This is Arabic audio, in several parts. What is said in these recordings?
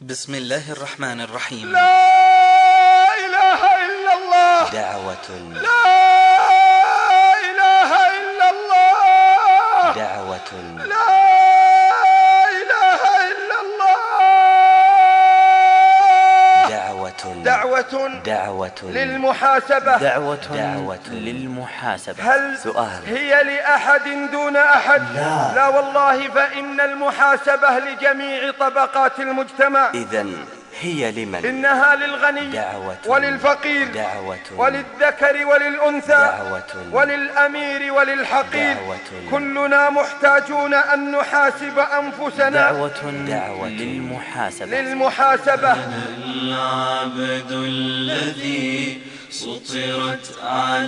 بسم الله الرحمن الرحيم. لا إله إلا الله. دعوة. لا إله إلا الله. دعوة. لا إله إلا الله. دعوة. دعوة للمحاسبة. دعوة للمحاسبة. هل سؤال: هي لأحد دون أحد؟ لا والله، فإن المحاسبة لجميع طبقات المجتمع. إذن هي لمن؟ إنها للغني دعوة وللفقير دعوة وللذكر وللأنثى دعوة وللأمير وللحقير. كلنا محتاجون أن نحاسب أنفسنا. دعوة للمحاسبة. أنا العبد الذي سطرت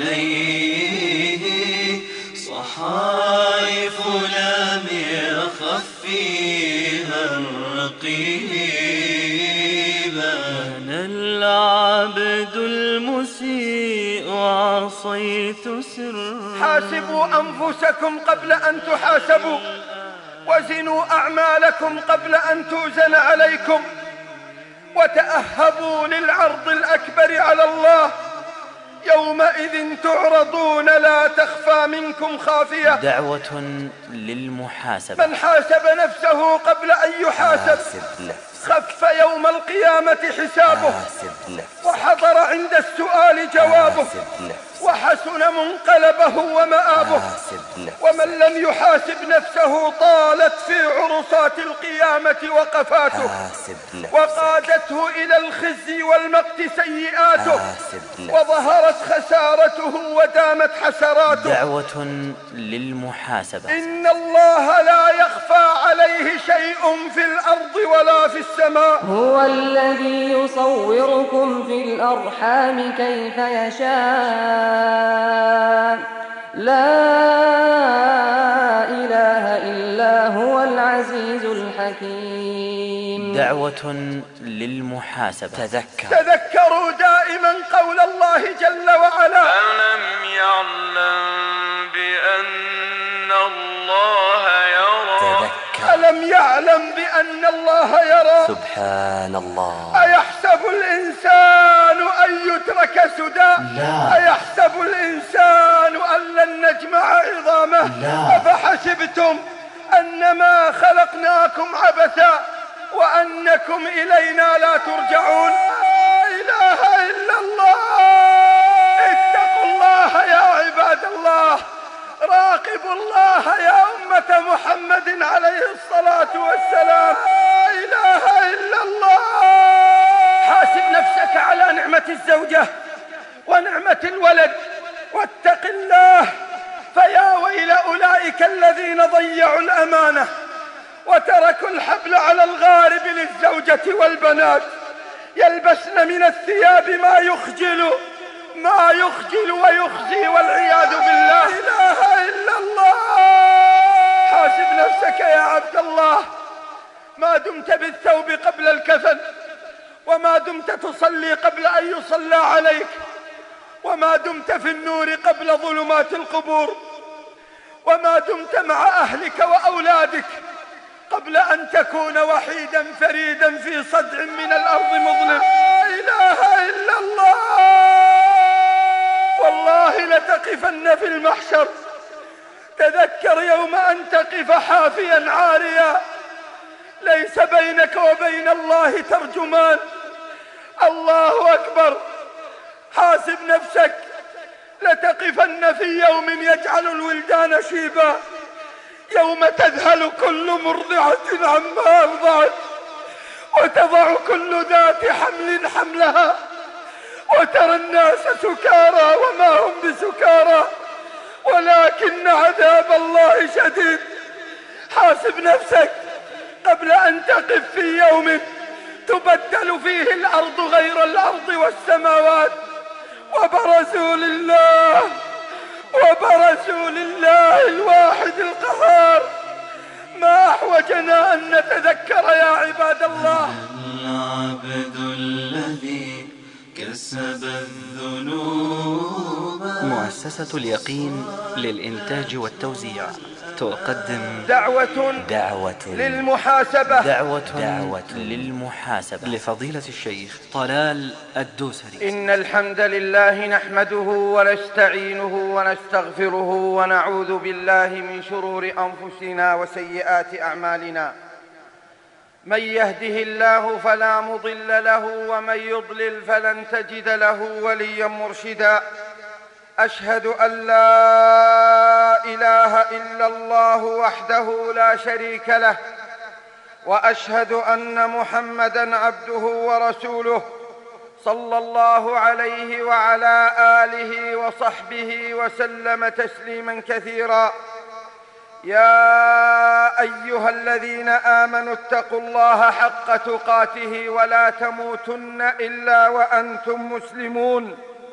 عليه صحائف لم يخف فيها الرقيب. أنا العبد المسيء عصيت سرا. حاسبوا أنفسكم قبل أن تحاسبوا، وزنوا أعمالكم قبل أن توزن عليكم، وتأهبوا للعرض الأكبر على الله. يومئذ تعرضون لا تخفى منكم خافية. دعوة للمحاسبة. من حاسب نفسه قبل أن يحاسب خف يوم القيامة حسابه، وحضر عند السؤال جوابه، وحسن منقلبه ومآبه. ومن لم يحاسب نفسه طالت في عرصات القيامة وقفاته، وقادته إلى الخزي والمقت سيئاته، وظهرت خسارته ودامت حسراته. دعوة للمحاسبة. إن الله لا يخفى عليه شيء في الأرض ولا في السماء. هو الذي يصوركم في الأرحام كيف يشاء. لا إله إلا هو العزيز الحكيم. دعوة للمحاسبة. تذكروا دائما قول الله جل وعلا: ألم يعلم بأن الله يرى. ألم يعلم بأن الله يرى. سبحان الله. أيحسب الإنسان أن يترك سدى؟ أيحسب الإنسان أن لن نجمع عظامه؟ أفحسبتم أنما خلقناكم عبثا وأنكم إلينا لا ترجعون. لا إله إلا الله. اتقوا الله يا عباد الله، راقبوا الله يا أمة محمد عليه الصلاة والسلام. لا إله إلا الله. حاسب نفسك على نعمة الزوجة ونعمة الولد، واتق الله، فيا ويل أولئك الذين ضيعوا الأمانة وتركوا الحبل على الغارب للزوجة والبنات، يلبسن من الثياب ما يخجل ويخزي والعياذ بالله. لا إله إلا الله. حاسب نفسك يا عبد الله، ما دمت بالثوب قبل الكفن، وما دمت تصلي قبل أن يصلى عليك، وما دمت في النور قبل ظلمات القبور، وما دمت مع أهلك وأولادك قبل أن تكون وحيدا فريدا في صدع من الأرض مظلم. لا إله إلا الله. والله لتقفن في المحشر. تذكر يوم أن تقف حافيا عاريا، ليس بينك وبين الله ترجمان. الله أكبر. حاسب نفسك. لتقفن في يوم يجعل الولدان شيبا، يوم تذهل كل مرضعة عما أرضعت، وتضع كل ذات حمل حملها، وترى الناس سكارى وما هم بسكارى ولكن عذاب الله شديد. حاسب نفسك قبل أن تقف في يوم تبدل فيه الأرض غير الأرض والسماوات، وبرزوا لله الواحد القهار. ما أحوجنا أن نتذكر يا عباد الله. العبد الذي كسب الذنوب. مؤسسة اليقين للإنتاج والتوزيع تقدم دعوة للمحاسبة دعوة للمحاسبة لفضيلة الشيخ طلال الدوسري. إن الحمد لله نحمده ونستعينه ونستغفره ونعوذ بالله من شرور أنفسنا وسيئات أعمالنا. من يهده الله فلا مضل له ومن يضلل فلن تجد له وليا مرشدا. أشهد أن لا إله إلا الله وحده لا شريك له، وأشهد أن محمدًا عبده ورسوله صلى الله عليه وعلى آله وصحبه وسلم تسليمًا كثيرا. يا أيها الذين آمنوا اتقوا الله حق تقاته ولا تموتن إلا وأنتم مسلمون.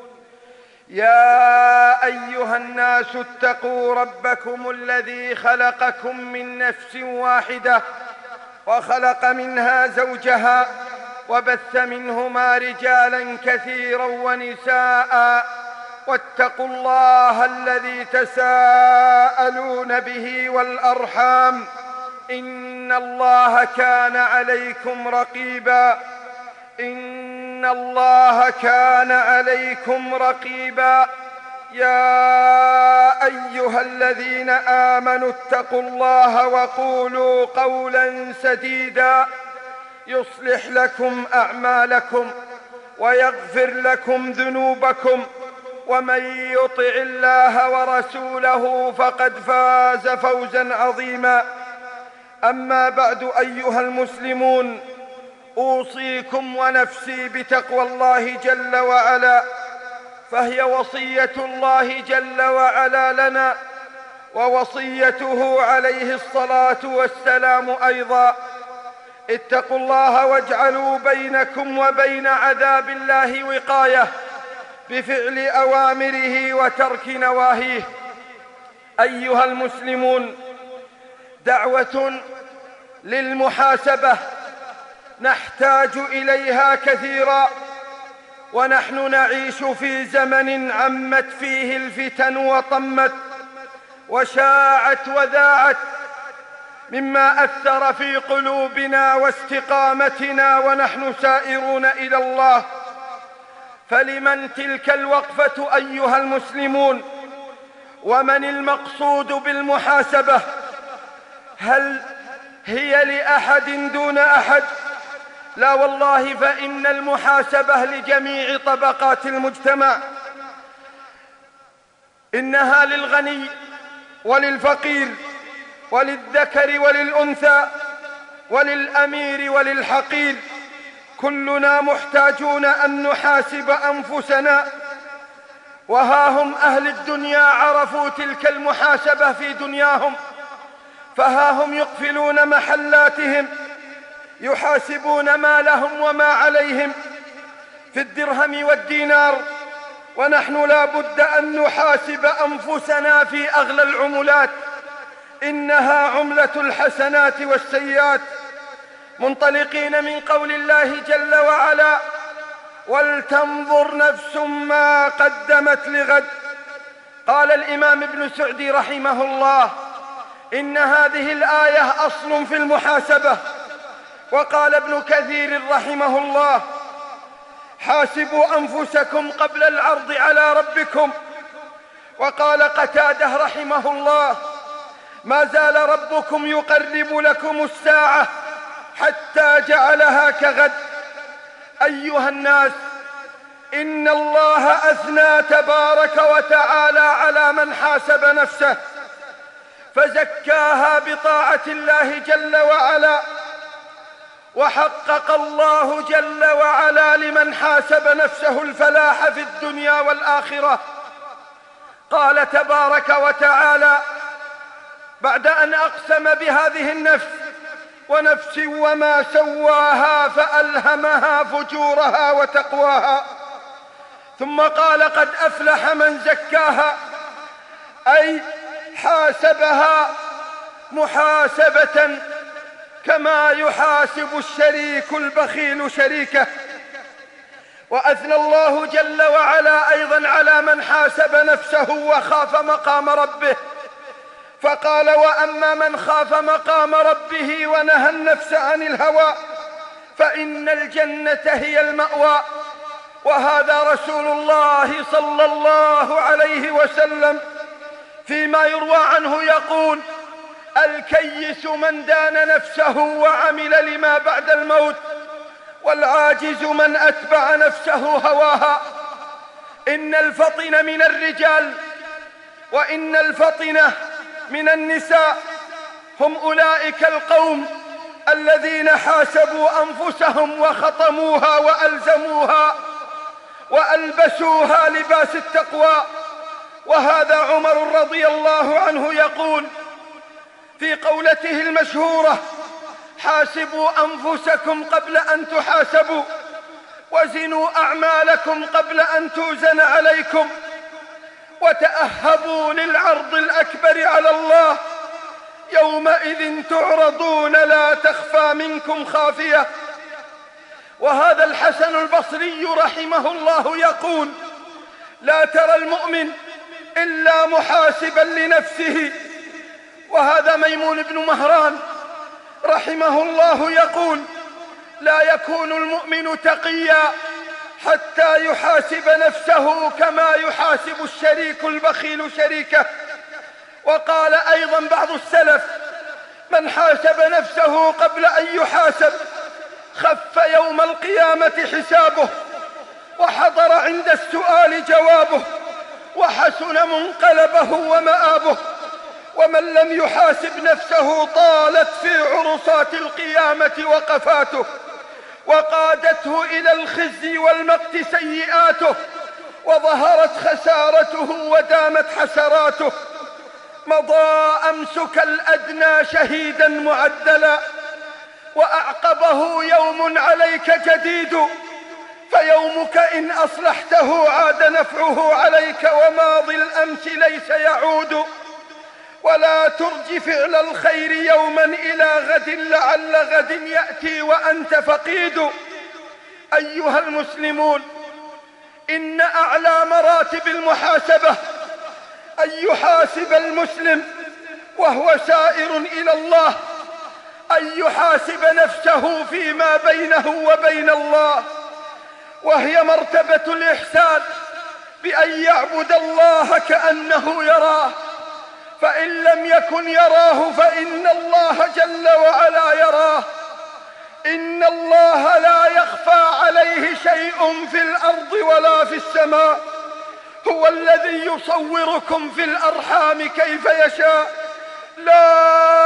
يا أيها الناس اتقوا ربكم الذي خلقكم من نفس واحدة وخلق منها زوجها وبث منهما رجالا كثيرا ونساء، واتقوا الله الذي تساءلون به والأرحام، إن الله كان عليكم رقيبا. إن الله كان عليكم رقيبا. يا أيها الذين آمنوا اتقوا الله وقولوا قولا سديدا يصلح لكم أعمالكم ويغفر لكم ذنوبكم، ومن يطع الله ورسوله فقد فاز فوزا عظيما. أما بعد، أيها المسلمون، أوصيكم ونفسي بتقوى الله جل وعلا، فهي وصية الله جل وعلا لنا، ووصيته عليه الصلاة والسلام أيضا. اتقوا الله واجعلوا بينكم وبين عذاب الله وقاية بفعل أوامره وترك نواهيه. أيها المسلمون، دعوة للمحاسبة نحتاج إليها كثيرا، ونحن نعيش في زمن عمت فيه الفتن وطمت وشاعت وذاعت، مما أثر في قلوبنا واستقامتنا ونحن سائرون إلى الله. فلمن تلك الوقفة أيها المسلمون؟ ومن المقصود بالمحاسبة؟ هل هي لأحد دون أحد؟ لا والله، فإن المحاسبة لجميع طبقات المجتمع. إنها للغني وللفقير وللذكر وللأنثى وللأمير وللحقير. كلنا محتاجون أن نحاسب أنفسنا، وها هم أهل الدنيا عرفوا تلك المحاسبة في دنياهم، فها هم يقفلون محلاتهم، يحاسبون ما لهم وما عليهم في الدرهم والدينار، ونحن لا بد أن نحاسب أنفسنا في أغلى العملات، إنها عملة الحسنات والسيئات، منطلقين من قول الله جل وعلا: ولتنظر نفس ما قدمت لغد. قال الإمام ابن سعدي رحمه الله: إن هذه الآية أصل في المحاسبة. وقال ابن كثير رحمه الله: حاسبوا أنفسكم قبل العرض على ربكم. وقال قتادة رحمه الله: ما زال ربكم يقرب لكم الساعة حتى جعلها كغد. أيها الناس، إن الله أثنى تبارك وتعالى على من حاسب نفسه فزكاها بطاعة الله جل وعلا، وحقق الله جل وعلا لمن حاسب نفسه الفلاح في الدنيا والآخرة. قال تبارك وتعالى بعد أن أقسم بهذه النفس: ونفس وما سواها فألهمها فجورها وتقواها. ثم قال: قد أفلح من زكاها، أي حاسبها محاسبة كما يحاسب الشريك البخيل شريكه. وأثنى الله جل وعلا أيضا على من حاسب نفسه وخاف مقام ربه، فقال: وأما من خاف مقام ربه ونهى النفس عن الهوى فإن الجنة هي المأوى. وهذا رسول الله صلى الله عليه وسلم فيما يروى عنه يقول: الكيس من دان نفسه وعمل لما بعد الموت، والعاجز من أتبع نفسه هواها. إن الفطن من الرجال وإن الفطنة من النساء هم أولئك القوم الذين حاسبوا أنفسهم وخطموها وألزموها وألبسوها لباس التقوى. وهذا عمر رضي الله عنه يقول في قولته المشهورة: حاسبوا أنفسكم قبل أن تحاسبوا، وزنوا أعمالكم قبل أن توزن عليكم، وتأهبوا للعرض الأكبر على الله، يومئذ تعرضون لا تخفى منكم خافية. وهذا الحسن البصري رحمه الله يقول: لا ترى المؤمن إلا محاسبا لنفسه. وهذا ميمون بن مهران رحمه الله يقول: لا يكون المؤمن تقيا حتى يحاسب نفسه كما يحاسب الشريك البخيل شريكه. وقال أيضا بعض السلف: من حاسب نفسه قبل أن يحاسب خف يوم القيامة حسابه، وحضر عند السؤال جوابه، وحسن منقلبه ومآبه. ومن لم يحاسب نفسه طالت في عرصات القيامة وقفاته، وقادته إلى الخزي والمقت سيئاته، وظهرت خسارته ودامت حسراته. مضى أمسك الأدنى شهيدا معدلا، وأعقبه يوم عليك جديد، فيومك إن أصلحته عاد نفعه عليك، وماضي الأمس ليس يعود. ولا ترج فعل الخير يوما إلى غد، لعل غد يأتي وأنت فقيد. أيها المسلمون، إن أعلى مراتب المحاسبة أن يحاسب المسلم وهو سائر إلى الله، أن يحاسب نفسه فيما بينه وبين الله، وهي مرتبة الإحسان، بأن يعبد الله كأنه يراه، فإن لم يكن يراه فإن الله جل وعلا يراه. إن الله لا يخفى عليه شيء في الأرض ولا في السماء، هو الذي يصوركم في الأرحام كيف يشاء، لا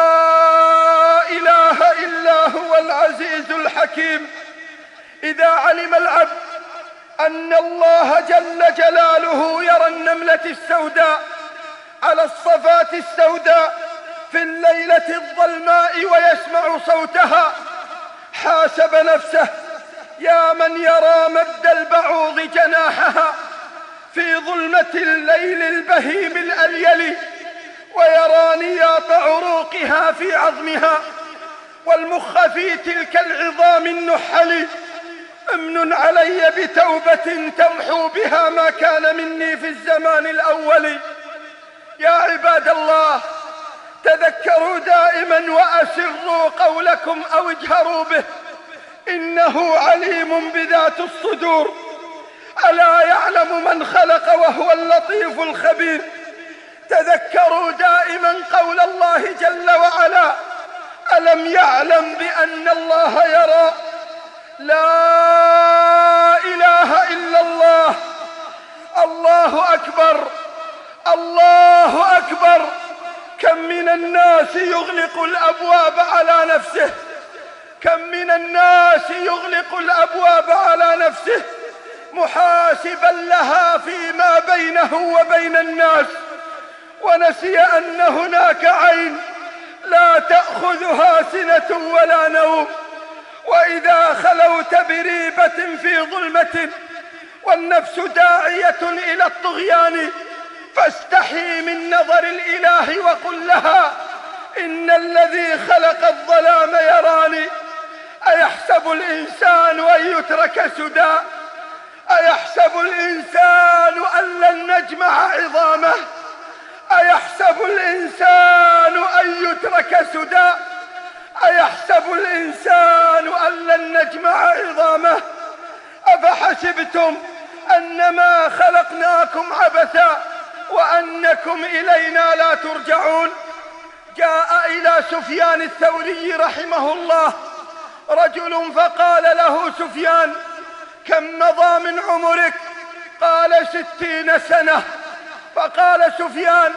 إله إلا هو العزيز الحكيم. إذا علم العبد أن الله جل جلاله يرى النملة السوداء على الصفات السوداء في الليلة الظلماء ويسمع صوتها، حاسب نفسه: يا من يرى مد البعوض جناحها في ظلمة الليل البهيم الأليل، ويرى نياط عروقها في عظمها، والمخ في تلك العظام النحل، امن علي بتوبة تمحو بها ما كان مني في الزمان الأول. يا عباد الله، تذكروا دائما وأسروا قولكم أو اجهروا به، إنه عليم بذات الصدور. ألا يعلم من خلق وهو اللطيف الخبير. تذكروا دائما قول الله جل وعلا: ألم يعلم بأن الله يرى. لا إله إلا الله. الله أكبر، الله أكبر. كم من الناس يغلق الأبواب على نفسه، كم من الناس يغلق الأبواب على نفسه محاسبا لها فيما بينه وبين الناس، ونسي أن هناك عين لا تأخذها سنة ولا نوم. وإذا خلوت بريبة في ظلمة والنفس داعية إلى الطغيان، فاستحي من نظر الإله وقل لها: إن الذي خلق الظلام يراني. أيحسب الإنسان أن يترك سدى؟ أيحسب الإنسان أن لن نجمع عظامه؟ أيحسب الإنسان أن يترك سدى؟ أيحسب الإنسان أن لن نجمع عظامه؟ أفحسبتم أنما خلقناكم عبثا وأنكم إلينا لا ترجعون؟ جاء إلى سفيان الثوري رحمه الله رجل فقال له سفيان: كم مضى من عمرك؟ قال 60 سنة. فقال سفيان: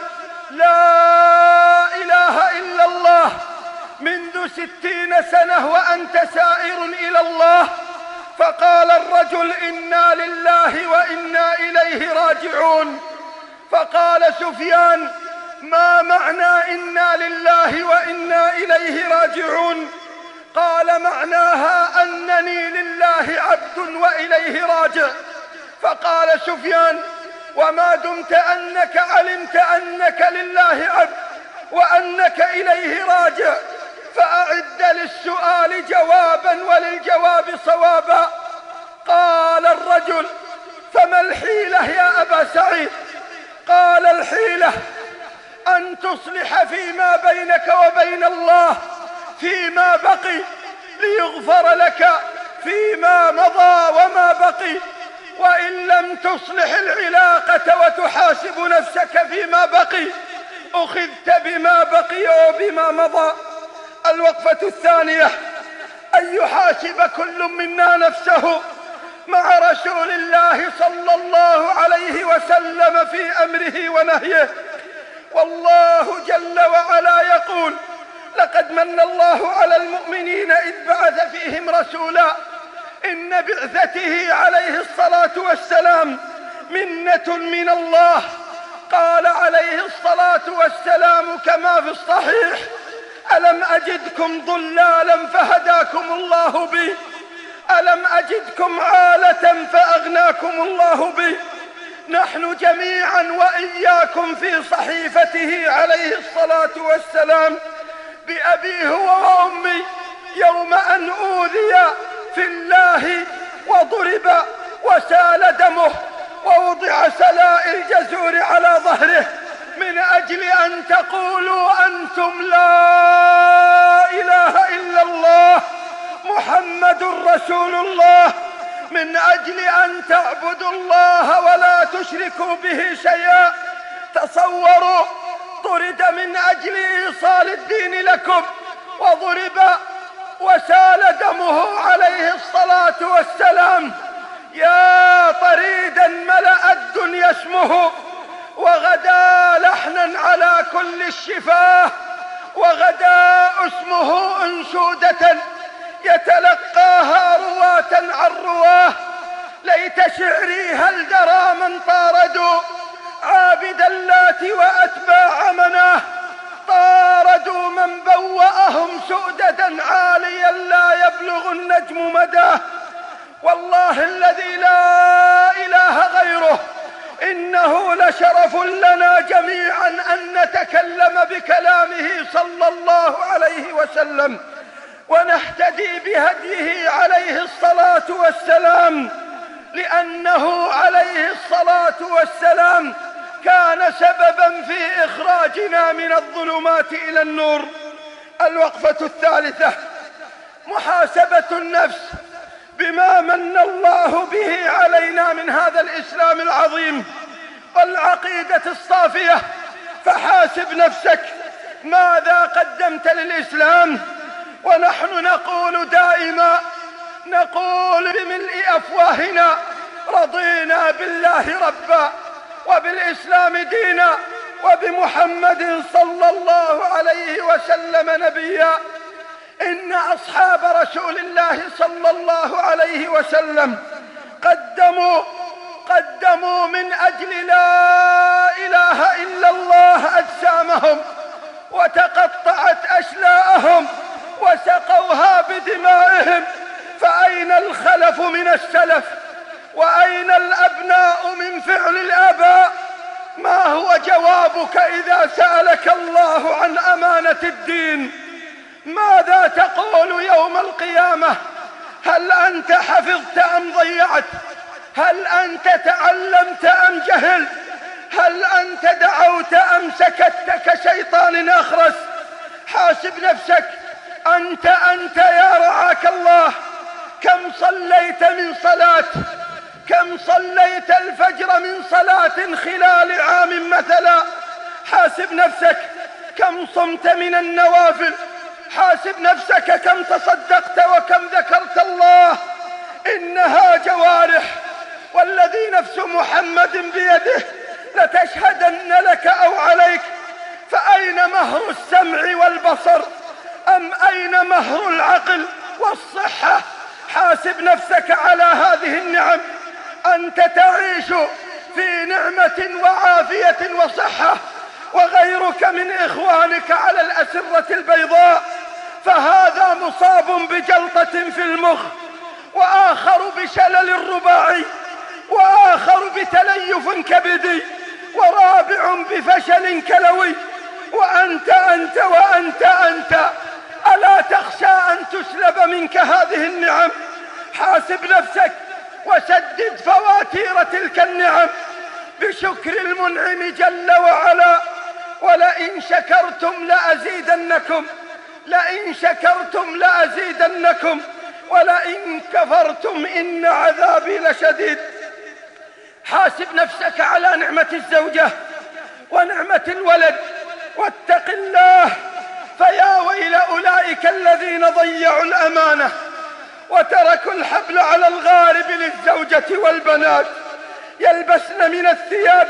لا إله إلا الله، منذ 60 سنة وأنت سائر إلى الله. فقال الرجل: إنا لله وإنا إليه راجعون. فقال سفيان: ما معنى إنا لله وإنا إليه راجعون؟ قال: معناها أنني لله عبد وإليه راجع. فقال سفيان: وما دمت أنك علمت أنك لله عبد وأنك إليه راجع فأعد للسؤال جوابا وللجواب صوابا. قال الرجل: فما الحيلة يا أبا سعيد؟ قال: الحيلة أن تصلح فيما بينك وبين الله فيما بقي ليغفر لك فيما مضى وما بقي، وإن لم تصلح العلاقة وتحاسب نفسك فيما بقي أخذت بما بقي وبما مضى. الوقفة الثانية: أن يحاسب كل منا نفسه مع رسول الله صلى الله عليه وسلم في أمره ونهيه. والله جل وعلا يقول: لقد من الله على المؤمنين إذ بعث فيهم رسولا. إن بعثته عليه الصلاة والسلام منة من الله. قال عليه الصلاة والسلام كما في الصحيح: ألم أجدكم ضلالا فهداكم الله بي، ألم أجدكم عالة فأغناكم الله بي. نحن جميعا وإياكم في صحيفته عليه الصلاة والسلام بأبيه وأمي يوم أن أوذي في الله وضرب وسال دمه ووضع سلائل الجزور على ظهره من أجل أن تقولوا أنتم لا إله إلا الله محمد رسول الله، من أجل أن تعبدوا الله ولا تشركوا به شيئا. تصوروا، طرد من أجل إيصال الدين لكم وضرب وسال دمه عليه الصلاة والسلام. يا طريدا ملأ الدنيا اسمه، وغدا لحنا على كل الشفاه، وغدا اسمه أنشودة يتلقاها رواة عن رواه. ليت شعري هل درى من طاردوا عابد اللات وأتباع مناه، طاردوا من بوأهم سؤددا عاليا لا يبلغ النجم مداه. والله الذي لا إله غيره إنه لشرف لنا جميعا أن نتكلم بكلامه صلى الله عليه وسلم ونهتدي بهديه عليه الصلاة والسلام، لأنه عليه الصلاة والسلام كان سببا في إخراجنا من الظلمات إلى النور. الوقفة الثالثة: محاسبة النفس بما من الله به علينا من هذا الإسلام العظيم والعقيدة الصافية. فحاسب نفسك، ماذا قدمت للإسلام؟ ونحن نقول دائما، نقول بملء أفواهنا: رضينا بالله ربا وبالإسلام دينا وبمحمد صلى الله عليه وسلم نبيا. إن أصحاب رسول الله صلى الله عليه وسلم قدموا من أجل لا إله إلا الله أجسامهم، وتقطعت أشلاءهم وسقوها بدمائهم. فأين الخلف من السلف؟ وأين الأبناء من فعل الآباء؟ ما هو جوابك إذا سألك الله عن أمانة الدين؟ ماذا تقول يوم القيامة؟ هل أنت حفظت أم ضيعت؟ هل كم صليت الفجر من صلاة خلال عام مثلا؟ حاسب نفسك. كم صمت من النوافل؟ حاسب نفسك. كم تصدقت وكم ذكرت الله؟ إنها جوارح، والذي نفس محمد بيده لتشهدن لك أو عليك. فأين مهر السمع والبصر؟ أم أين مهر العقل والصحة؟ حاسب نفسك على هذه النعم. أنت تعيش في نعمة وعافية وصحة، وغيرك من إخوانك على الأسرة البيضاء، فهذا مصاب بجلطة في المخ، وآخر بشلل رباعي، وآخر بتليف كبدي، ورابع بفشل كلوي، وأنت أنت ألا تخشى أن تسلب منك هذه النعم؟ حاسب نفسك وسدد فواتير تلك النعم بشكر المنعم جل وعلا. ولئن شكرتم لأزيدنكم، لئن شكرتم لأزيدنكم، ولئن كفرتم إن عذابي لشديد. حاسب نفسك على نعمة الزوجة ونعمة الولد، واتق الله، فيا ويل أولئك الذين ضيعوا الأمانة وتركوا الحبل على الغارب للزوجة والبنات، يلبسن من الثياب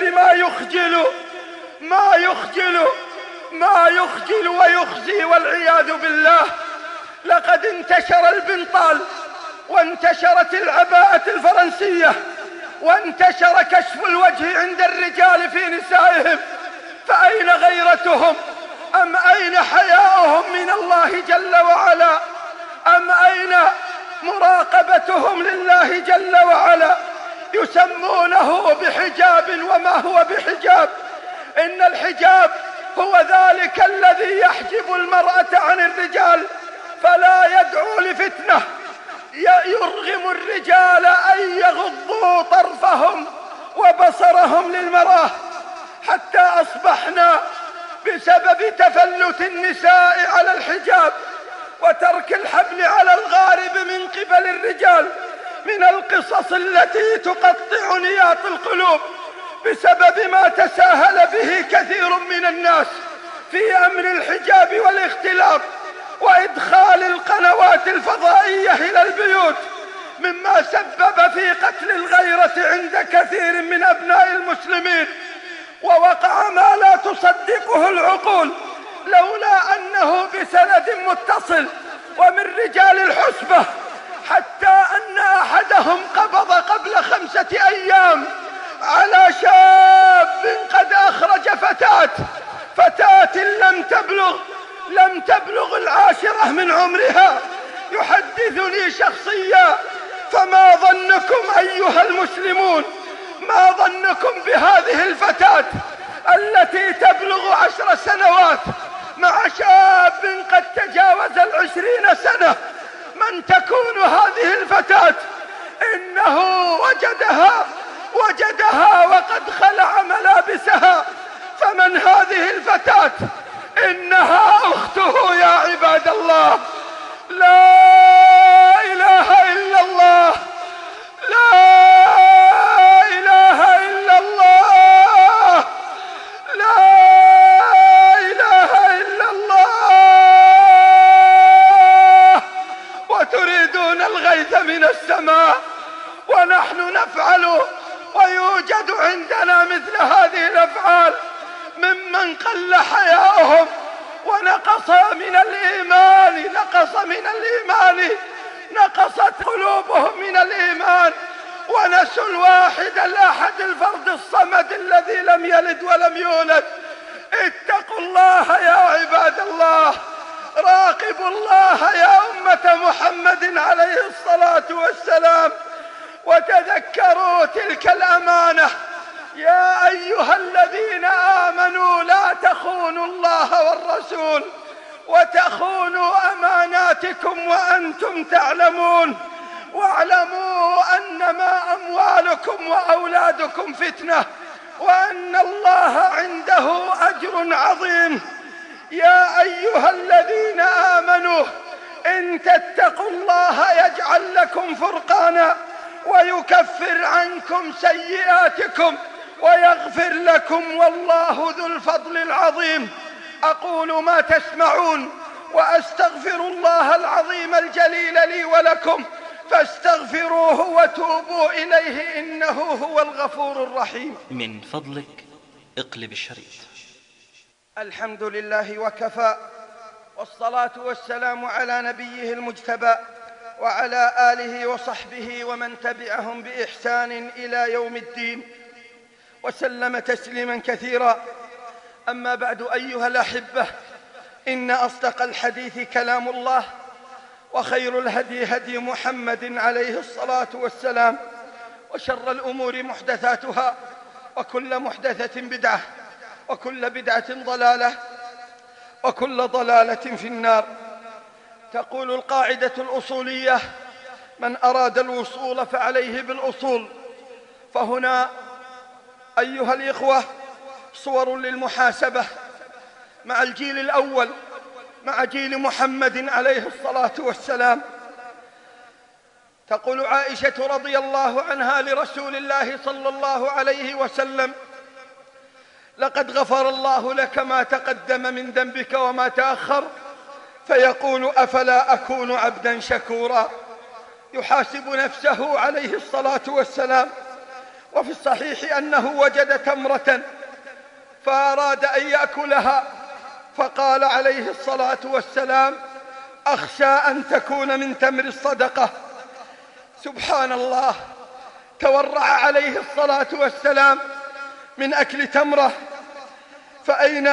ما يخجل ويخزي والعياذ بالله. لقد انتشر البنطال، وانتشرت العباءة الفرنسية، وانتشر كشف الوجه عند الرجال في نسائهم، فأين غيرتهم؟ أم أين حياؤهم من الله جل وعلا؟ أم أين مراقبتهم لله جل وعلا؟ يسمونه بحجاب وما هو بحجاب. إن الحجاب هو ذلك الذي يحجب المرأة عن الرجال فلا يدعو لفتنة، يرغم الرجال أن يغضوا طرفهم وبصرهم للمرأة، حتى أصبحنا بسبب تفلت النساء على الحجاب وترك الحبل على الغارب من قبل الرجال من القصص التي تقطع نياط القلوب، بسبب ما تساهل به كثير من الناس في أمر الحجاب والاختلاط وإدخال القنوات الفضائية إلى البيوت، مما سبب في قتل الغيرة عند كثير من أبناء المسلمين. ووقع ما لا تصدقه العقول، لولا أنه بسند متصل ومن رجال الحسبة، حتى أن أحدهم قبض قبل 5 أيام على شاب قد أخرج فتاة لم تبلغ 10 من عمرها. يحدثني شخصيا: فما ظنكم أيها المسلمون، ما ظنكم بهذه الفتاة التي تبلغ 10 سنوات مع شاب قد تجاوز 20 سنة؟ من تكون هذه الفتاة؟ إنه وجدها وقد خلع ملابسها. فمن هذه الفتاة؟ إنها أخته يا عباد الله. لا إله إلا الله، لا إله إلا الله، لا إله إلا الله. وتريدون الغيث من السماء ونحن نفعل، ويوجد عندنا مثل هذه الأفعال ممن قل حياؤهم ونقص من الإيمان، نقصت قلوبهم من الإيمان، ونسوا الواحد الأحد الفرد الصمد الذي لم يلد ولم يولد. اتقوا الله يا عباد الله، راقبوا الله يا أمة محمد عليه الصلاة والسلام، وتذكروا تلك الأمانة. يا أيها الذين آمنوا لا تخونوا الله والرسول وتخونوا أماناتكم وأنتم تعلمون. واعلموا أنما أموالكم وأولادكم فتنة، وأن الله عنده أجر عظيم. يا أيها الذين آمنوا إن تتقوا الله يجعل لكم فرقانا ويكفر عنكم سيئاتكم ويغفر لكم، والله ذو الفضل العظيم. أقول ما تسمعون وأستغفر الله العظيم الجليل لي ولكم، فاستغفروه وتوبوا إليه إنه هو الغفور الرحيم. من فضلك اقلب الشريط. الحمد لله وكفى، والصلاة والسلام على نبيه المجتبى وعلى آله وصحبه ومن تبعهم بإحسان إلى يوم الدين، وسلم تسليما كثيرا. أما بعد أيها الأحبة، إن أصدق الحديث كلام الله، وخير الهدي هدي محمد عليه الصلاة والسلام، وشر الأمور محدثاتها، وكل محدثة بدعة، وكل بدعة ضلالة، وكل ضلالة في النار. تقول القاعدة الأصولية: من أراد الوصول فعليه بالأصول. فهنا أيها الإخوة صور للمحاسبة مع الجيل الأول، مع جيل محمد عليه الصلاة والسلام. تقول عائشة رضي الله عنها لرسول الله صلى الله عليه وسلم: لقد غفر الله لك ما تقدم من ذنبك وما تأخر. فيقول: أفلا أكون عبدا شكورا؟ يحاسب نفسه عليه الصلاة والسلام. وفي الصحيح أنه وجد تمرة فأراد أن يأكلها، فقال عليه الصلاة والسلام: أخشى أن تكون من تمر الصدقة. سبحان الله، تورع عليه الصلاة والسلام من أكل تمرة. فأين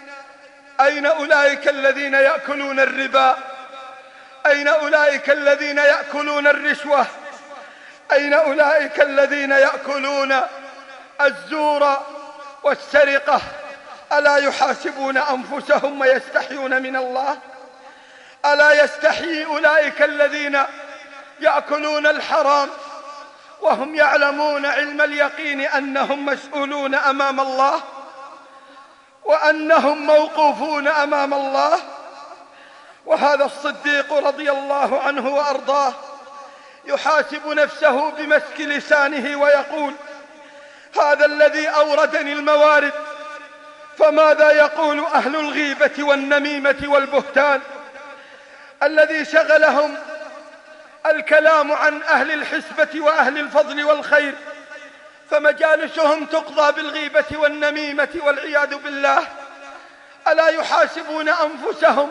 أولئك الذين يأكلون الربا؟ أين أولئك الذين يأكلون الرشوة؟ أين أولئك الذين يأكلون الزور والسرقة؟ ألا يحاسبون أنفسهم ويستحيون من الله؟ ألا يستحيي أولئك الذين يأكلون الحرام وهم يعلمون علم اليقين أنهم مسؤولون أمام الله، وأنهم موقوفون أمام الله؟ وهذا الصديق رضي الله عنه وأرضاه يحاسب نفسه بمسك لسانه ويقول: هذا الذي أوردني الموارد، فماذا يقول أهل الغيبة والنميمة والبهتان الذي شغلهم الكلام عن أهل الحسبة وأهل الفضل والخير، فمجالسهم تقضى بالغيبة والنميمة والعياذ بالله؟ ألا يحاسبون أنفسهم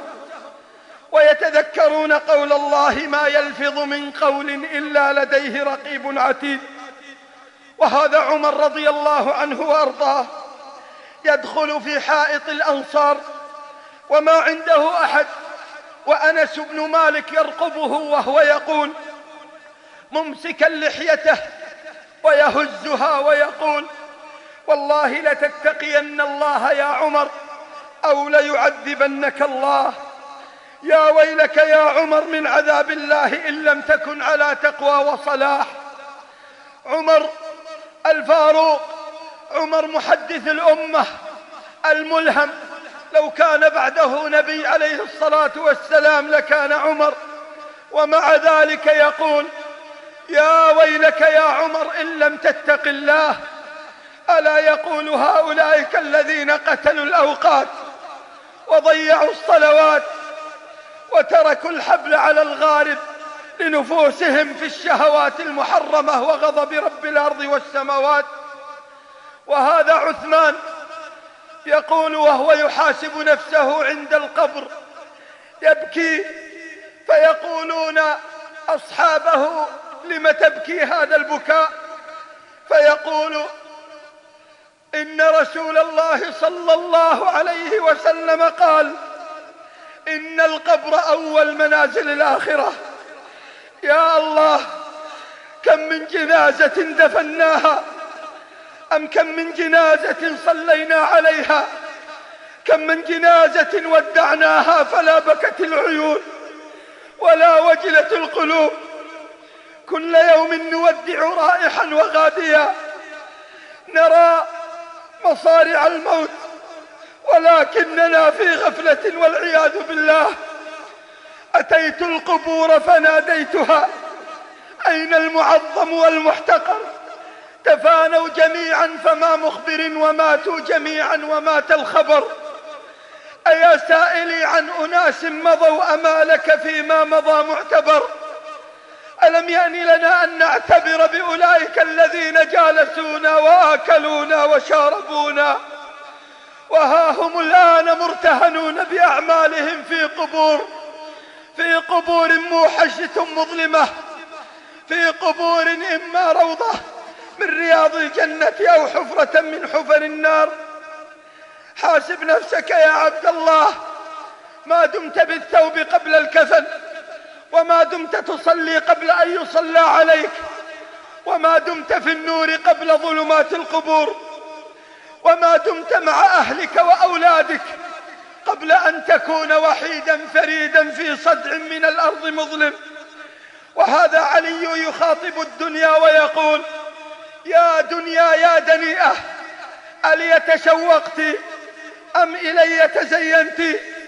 ويتذكرون قول الله: ما يلفظ من قول إلا لديه رقيب عتيد؟ وهذا عمر رضي الله عنه وأرضاه يدخل في حائط الأنصار وما عنده أحد، وأنس بن مالك يرقبه وهو يقول ممسكا لحيته ويهزها ويقول: والله لتتقين الله يا عمر أو ليعذبنك الله. يا ويلك يا عمر من عذاب الله إن لم تكن على تقوى وصلاح. عمر الفاروق، عمر محدث الأمة الملهم، لو كان بعده نبي عليه الصلاة والسلام لكان عمر، ومع ذلك يقول: يا ويلك يا عمر إن لم تتق الله. ألا يقول هؤلاء الذين قتلوا الأوقات وضيعوا الصلوات وتركوا الحبل على الغارب لنفوسهم في الشهوات المحرمة وغضب رب الأرض والسماوات. وهذا عثمان يقول وهو يحاسب نفسه عند القبر يبكي، فيقولون أصحابه: لم تبكي هذا البكاء؟ فيقول: إن رسول الله صلى الله عليه وسلم قال: إن القبر أول منازل الآخرة. يا الله، كم من جنازة دفناها، أم كم من جنازة صلينا عليها، كم من جنازة ودعناها فلا بكت العيون ولا وجلت القلوب. كل يوم نودع رائحا وغاديا، نرى مصارع الموت ولكننا في غفلة والعياذ بالله. أتيت القبور فناديتها أين المعظم والمحتقر؟ تفانوا جميعا فما مخبر، وماتوا جميعا ومات الخبر. أيا سائلي عن أناس مضوا أما لك فيما مضى معتبر؟ ألم يأن لنا أن نعتبر بأولئك الذين جالسونا وآكلونا وشاربونا، وها هم الآن مرتهنون بأعمالهم في قبور موحشة مظلمة، في قبور إما روضة من رياض الجنة أو حفرة من حفر النار. حاسب نفسك يا عبد الله، ما دمت بالثوب قبل الكفن، وما دمت تصلي قبل أن يصلى عليك، وما دمت في النور قبل ظلمات القبور، وما دمت مع أهلك وأولادك قبل أن تكون وحيدا فريدا في صدع من الأرض مظلم. وهذا علي يخاطب الدنيا ويقول: يا دنيا يا دنيئة، ألي تشوقت أم إلي تزينت؟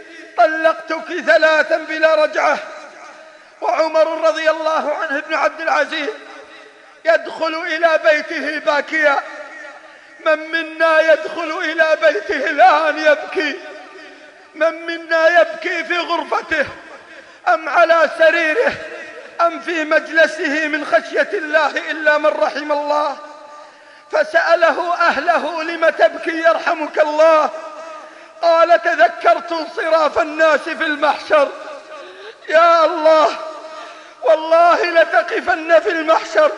طلقتك 3 بلا رجعة. وعمر رضي الله عنه ابن عبد العزيز يدخل إلى بيته باكيا. من منا يدخل إلى بيته الآن يبكي؟ من منا يبكي في غرفته أم على سريره أم في مجلسه من خشية الله إلا من رحم الله؟ فسأله أهله: لم تبكي يرحمك الله؟ قال: تذكرت انصراف الناس في المحشر. يا الله، والله لتقفن في المحشر.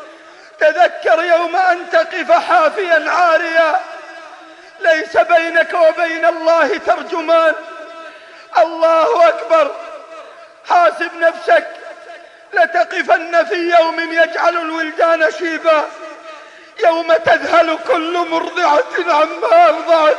تذكر يوم أن تقف حافيا عاريا، ليس بينك وبين الله ترجمان. الله أكبر. حاسب نفسك، لتقفن في يوم يجعل الولدان شيبا، يوم تذهل كل مرضعة عما أرضعت،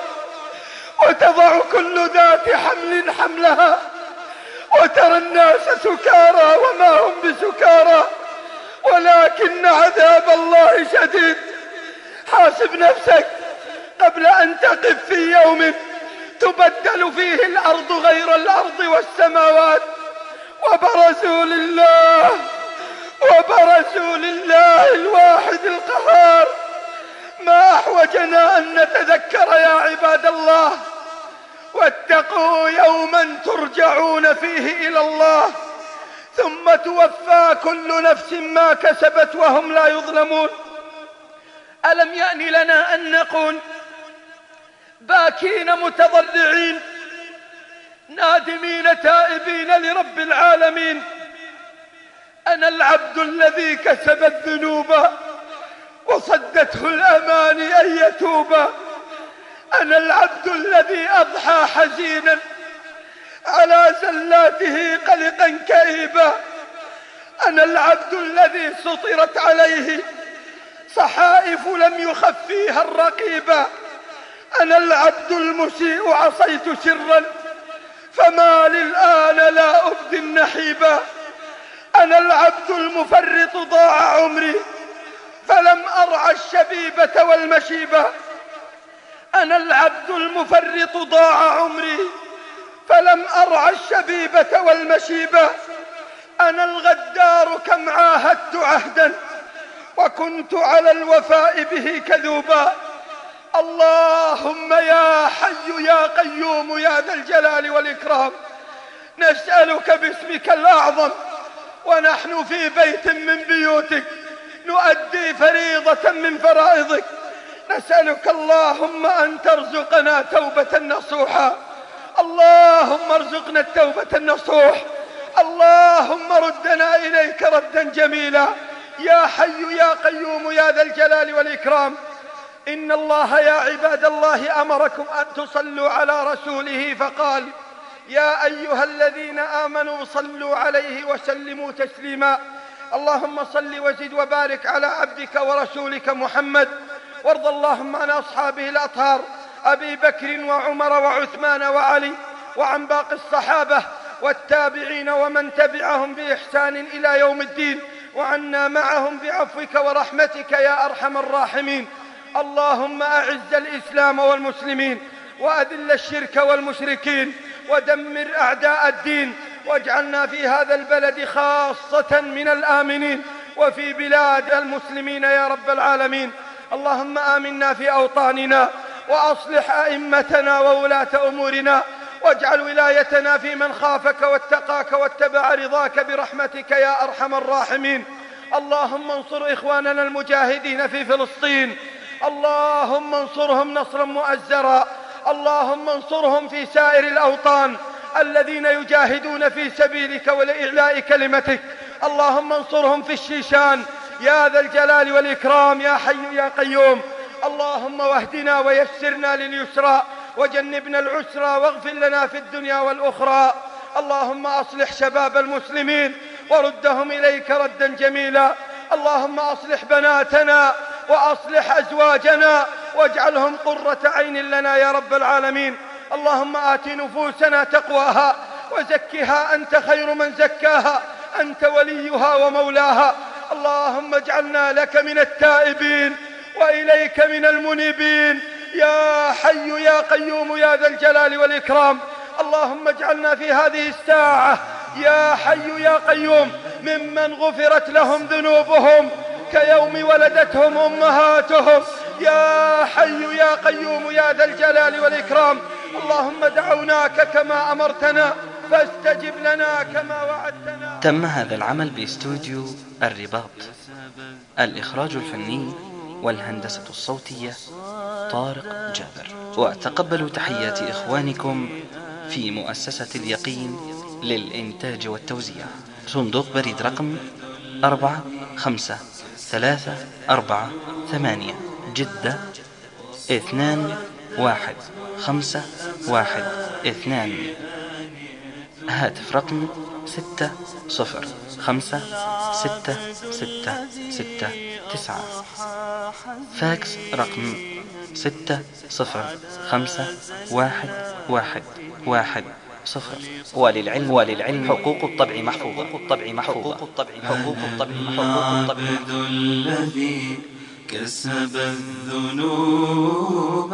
وتضع كل ذات حمل حملها، وترى الناس سكارى وما هم بسكارى ولكن عذاب الله شديد. حاسب نفسك قبل أن تقف في يوم تبدل فيه الأرض غير الأرض والسماوات، وبرزوا لله الواحد القهار. ما أحوجنا أن نتذكر يا عباد الله. واتقوا يوما ترجعون فيه إلى الله، ثم توفى كل نفس ما كسبت وهم لا يظلمون. ألم يأن لنا أن نكون باكين متضرعين نادمين تائبين لرب العالمين؟ أنا العبد الذي كسب الذنوب وصدته الأماني أن يتوب. أنا العبد الذي أضحى حزينا على زلاته قلقا كئيبا. أنا العبد الذي سطرت عليه صحائف لم يخفيها الرقيبا. أنا العبد المسيء عصيت سرا فما للآن لا أبدي النحيبا. أنا العبد المفرط ضاع عمري فلم أرعى الشبيبة والمشيبة. أنا العبد المفرط ضاع عمري فلم أرعى الشبيبة والمشيبة. أنا الغدار كم عاهدت عهدا وكنت على الوفاء به كذوبا. اللهم يا حي يا قيوم يا ذا الجلال والإكرام، نسألك باسمك الأعظم ونحن في بيت من بيوتك نؤدي فريضة من فرائضك، نسألك اللهم أن ترزقنا توبة نصوحا. اللهم ارزقنا التوبة النصوح. اللهم ردنا إليك ردا جميلا. يا حي يا قيوم يا ذا الجلال والإكرام، إن الله يا عباد الله أمركم أن تصلوا على رسوله فقال: يا أيها الذين آمنوا صلوا عليه وسلموا تسليما. اللهم صل وزد وبارك على عبدك ورسولك محمد، وارض اللهم عن أصحابه الأطهار أبي بكر وعمر وعثمان وعلي، وعن باقي الصحابة والتابعين ومن تبعهم بإحسان إلى يوم الدين، وعنا معهم بعفوك ورحمتك يا أرحم الراحمين. اللهم أعز الإسلام والمسلمين، وأذل الشرك والمشركين، ودمر أعداء الدين، واجعلنا في هذا البلد خاصة من الآمنين، وفي بلاد المسلمين يا رب العالمين. اللهم آمنا في أوطاننا، وأصلح أئمتنا وولاة أمورنا، واجعل ولايتنا في من خافك واتقاك واتبع رضاك برحمتك يا أرحم الراحمين. اللهم انصر إخواننا المجاهدين في فلسطين، اللهم انصرهم نصرا مؤزرا، اللهم انصرهم في سائر الأوطان الذين يجاهدون في سبيلك ولإعلاء كلمتك. اللهم انصرهم في الشيشان يا ذا الجلال والإكرام يا حي يا قيوم. اللهم واهدنا ويسرنا لليسرى وجنبنا العسرى، واغفر لنا في الدنيا والأخرى. اللهم أصلح شباب المسلمين وردهم إليك ردا جميلا. اللهم أصلح بناتنا وأصلح أزواجنا واجعلهم قرة عين لنا يا رب العالمين. اللهم آت نفوسنا تقواها وزكها أنت خير من زكاها، أنت وليها ومولاها. اللهم اجعلنا لك من التائبين وإليك من المنيبين يا حي يا قيوم يا ذا الجلال والإكرام. اللهم اجعلنا في هذه الساعة يا حي يا قيوم ممن غفرت لهم ذنوبهم كيوم ولدتهم أمهاتهم يا حي يا قيوم يا ذا الجلال والإكرام. اللهم دعوناك كما أمرتنا فاستجب لنا كما وعدتنا. تم هذا العمل باستوديو الرباط. الإخراج الفني والهندسة الصوتية طارق جابر. وتقبلوا تحيات إخوانكم في مؤسسة اليقين للإنتاج والتوزيع. صندوق بريد رقم 45348 جدة 21512. هاتف رقم 60566669. فاكس رقم 6051110. وللعلم حقوق الطبع محفوظة. العبد الذي كسب الذنوب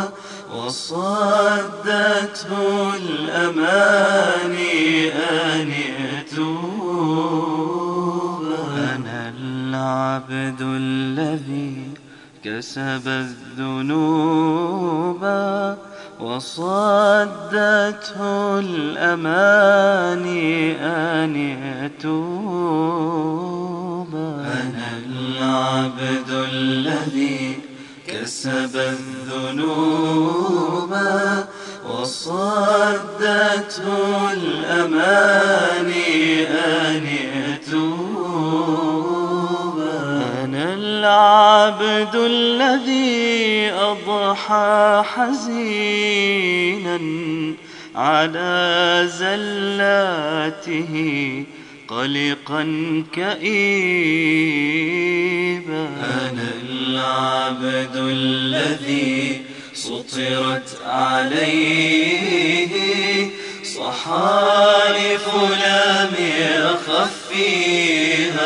وصدته الأماني أن يتوب. أنا العبد الذي كسب الذنوب وصدته الأماني أن يتوب. أنا العبد الذي كسب الذنوب وصدته الأماني أن يتوب. أنا العبد الذي أضحى حزينا على زلاته قلقا كئيبا. أنا العبد الذي سطرت عليه صحائف لم يخف فيها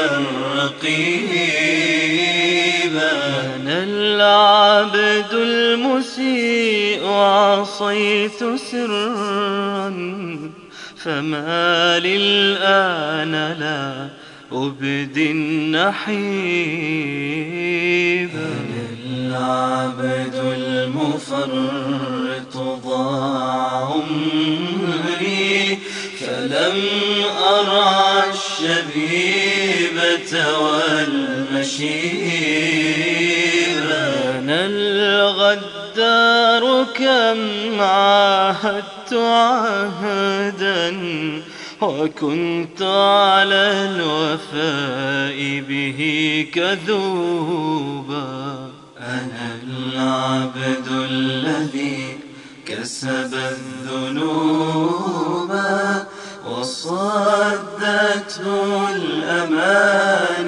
الرقيبا. أنا العبد المسيء عصيت سرا فما للآن لا أبدي النحيب. أنا العبد المفرط ضاع عمري فلم أرع الشبيبة والمشيب. أنا الغدار كم عاهدت عهدا وكنت على الوفاء به كذوبا. أنا العبد الذي كسب الذنوب وصدته الأمان